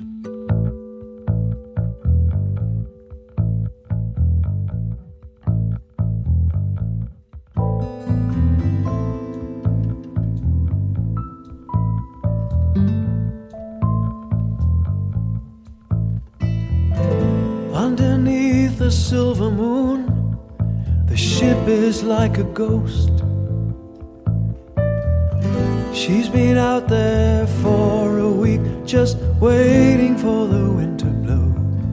Underneath the silver moon, the ship is like a ghost. She's been out there for a week, just waiting for the wind to blow.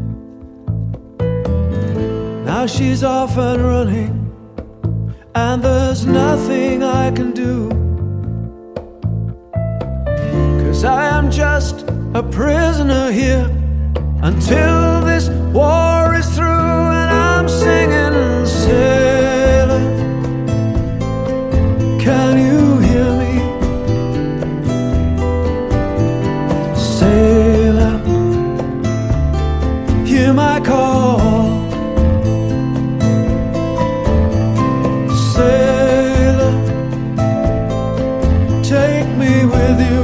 Now she's off and running, and there's nothing I can do, 'cause I am just a prisoner here until this war is through. And I'm singing, sailor, can you hear me? Sailor, hear my call. Sailor, take me with you.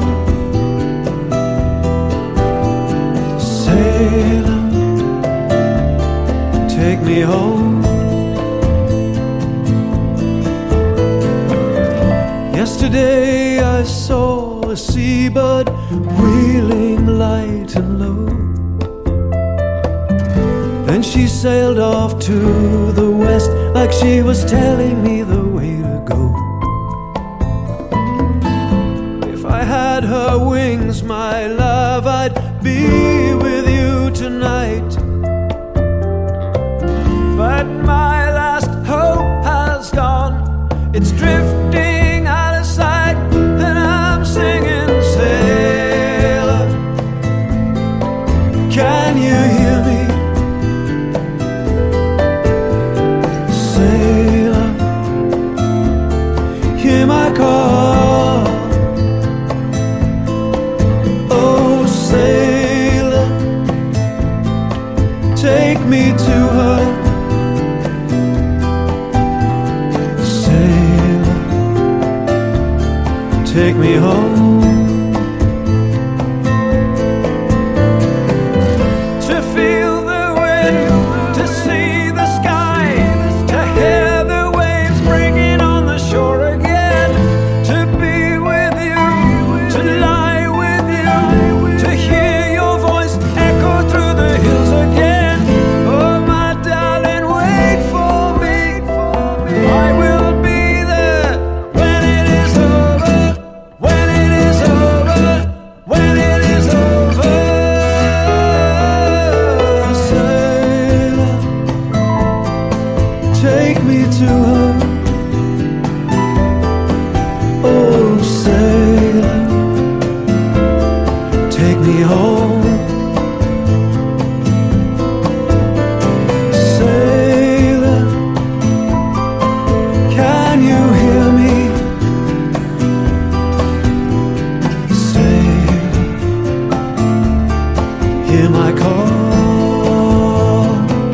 Sailor, take me home. Yesterday I saw a seabird wheeling light and low. Then she sailed off to the west, like she was telling me the way to go. If I had her wings, my love, I'd be with you tonight. But my last hope has gone, it's drifting out of sight. And I'm singing, sailor, can you hear me? Sailor, hear my call. Oh, sailor, take me to her. Sailor, take me home. To feel the wind, to see the sky, to hear the waves breaking on the shore again. To be with you, to lie with you, to hear your voice echo through the hills again. Oh, my darling, wait for me. I will be there when it is over, when it is over, when it is over. Sailor, take me to her. Oh, sailor, take me home. Sailor, can you hear me? Sailor, hear my call.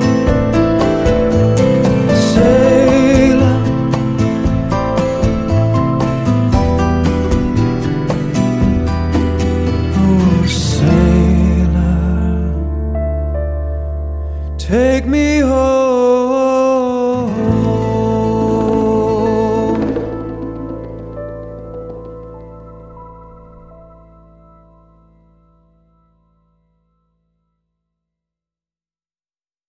Sailor, oh, sailor, take me home.